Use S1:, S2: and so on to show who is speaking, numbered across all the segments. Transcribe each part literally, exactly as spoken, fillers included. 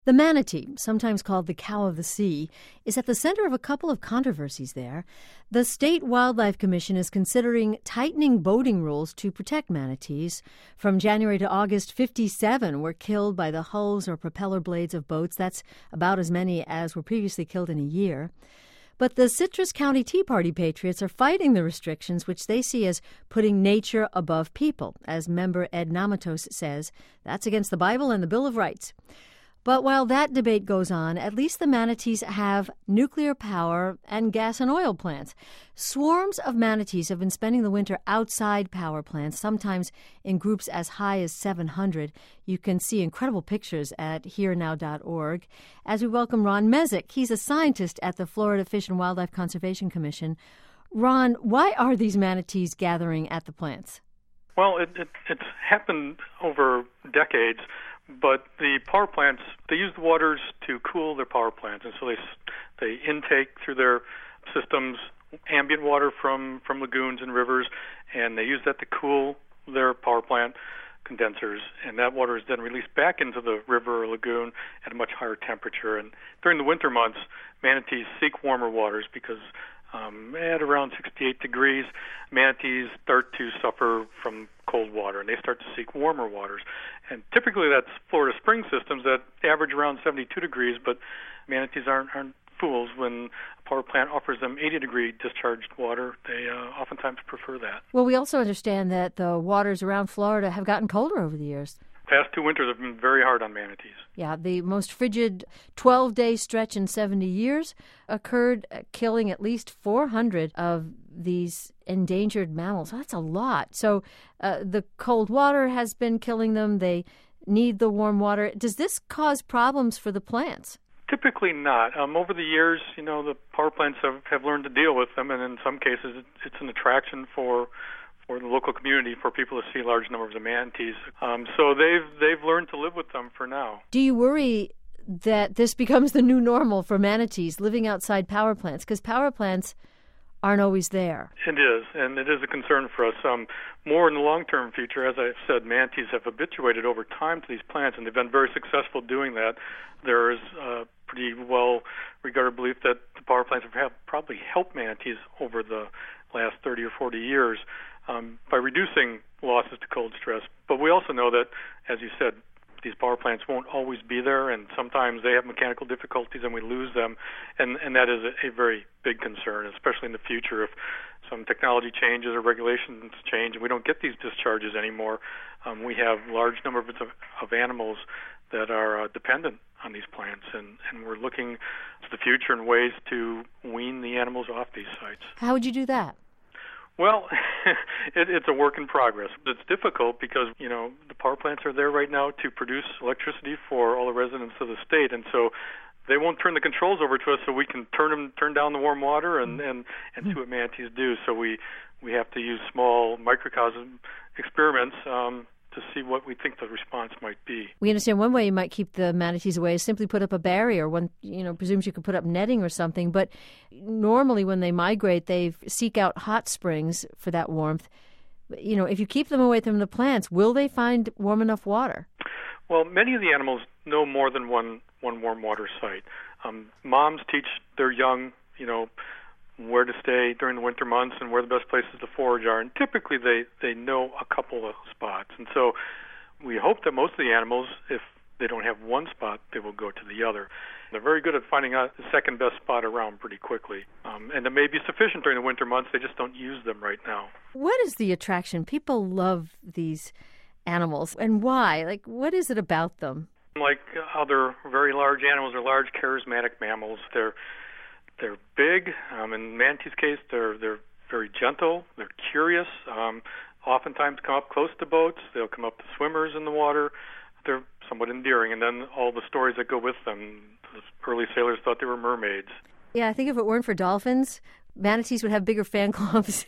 S1: The manatee, sometimes called the cow of the sea, is at the center of a couple of controversies there. The State Wildlife Commission is considering tightening boating rules to protect manatees. From January to August, fifty-seven were killed by the hulls or propeller blades of boats. That's about as many as were previously killed in a year. But the Citrus County Tea Party patriots are fighting the restrictions, which they see as putting nature above people. As member Ed Namatos says, that's against the Bible and the Bill of Rights. But while that debate goes on, at least the manatees have nuclear power and gas and oil plants. Swarms of manatees have been spending the winter outside power plants, sometimes in groups as high as seven hundred. You can see incredible pictures at here now dot org. As we welcome Ron Mezek, he's a scientist at the Florida Fish and Wildlife Conservation Commission. Ron, why are these manatees gathering at the plants?
S2: Well, it, it, it's happened over decades. But the power plants, they use the waters to cool their power plants, and so they they intake through their systems ambient water from, from lagoons and rivers, and they use that to cool their power plant condensers, and that water is then released back into the river or lagoon at a much higher temperature. And during the winter months, manatees seek warmer waters because Um, at around sixty-eight degrees, manatees start to suffer from cold water, and they start to seek warmer waters. And typically that's Florida spring systems that average around seventy-two degrees, but manatees aren't, aren't fools. When a power plant offers them eighty-degree discharged water, they uh, oftentimes prefer that.
S1: Well, we also understand that the waters around Florida have gotten colder over the years.
S2: Past two winters have been very hard on manatees.
S1: Yeah, the most frigid twelve-day stretch in seventy years occurred, killing at least four hundred of these endangered mammals. That's a lot. So uh, the cold water has been killing them. They need the warm water. Does this cause problems for the plants?
S2: Typically not. Um, over the years, you know, the power plants have, have learned to deal with them, and in some cases it's an attraction for for the local community, for people to see large numbers of manatees. Um, so they've they've learned to live with them for now.
S1: Do you worry that this becomes the new normal for manatees living outside power plants? Because power plants aren't always there.
S2: It is, and it is a concern for us. Um, more in the long-term future, as I've said, manatees have habituated over time to these plants, and they've been very successful doing that. There is a pretty well-regarded belief that the power plants have probably helped manatees over the last thirty or forty years. Um, by reducing losses to cold stress. But we also know that, as you said, these power plants won't always be there, and sometimes they have mechanical difficulties and we lose them, and, and that is a, a very big concern, especially in the future. If some technology changes or regulations change and we don't get these discharges anymore, um, we have large numbers of, of animals that are uh, dependent on these plants, and, and we're looking to the future in ways to wean the animals off these sites.
S1: How would you do that?
S2: Well, it, it's a work in progress. It's difficult because, you know, the power plants are there right now to produce electricity for all the residents of the state, and so they won't turn the controls over to us so we can turn them, turn down the warm water and, and, and see what manatees do. So we, we have to use small microcosm experiments um, to see what we think the response might be.
S1: We understand one way you might keep the manatees away is simply put up a barrier. One, you know, presumes you could put up netting or something. But normally when they migrate, they seek out hot springs for that warmth. You know, if you keep them away from the plants, will they find warm enough water?
S2: Well, many of the animals know more than one, one warm water site. Um, moms teach their young, you know, where to stay during the winter months and where the best places to forage are. And typically they, they know a couple of spots. And so we hope that most of the animals, if they don't have one spot, they will go to the other. They're very good at finding out the second best spot around pretty quickly. Um, and it may be sufficient during the winter months. They just don't use them right now.
S1: What is the attraction? People love these animals. And why? Like, what is it about them?
S2: Like other very large animals, they're large, charismatic mammals. They're They're big. Um, in manatees' case, they're they're very gentle. They're curious. Um, oftentimes come up close to boats. They'll come up to swimmers in the water. They're somewhat endearing. And then all the stories that go with them. The early sailors thought they were mermaids.
S1: Yeah, I think if it weren't for dolphins, manatees would have bigger fan clubs.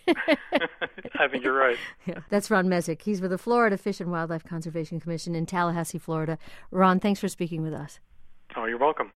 S2: I think you're right.
S1: Yeah, that's Ron Mezek. He's with the Florida Fish and Wildlife Conservation Commission in Tallahassee, Florida. Ron, thanks for speaking with us.
S2: Oh, you're welcome.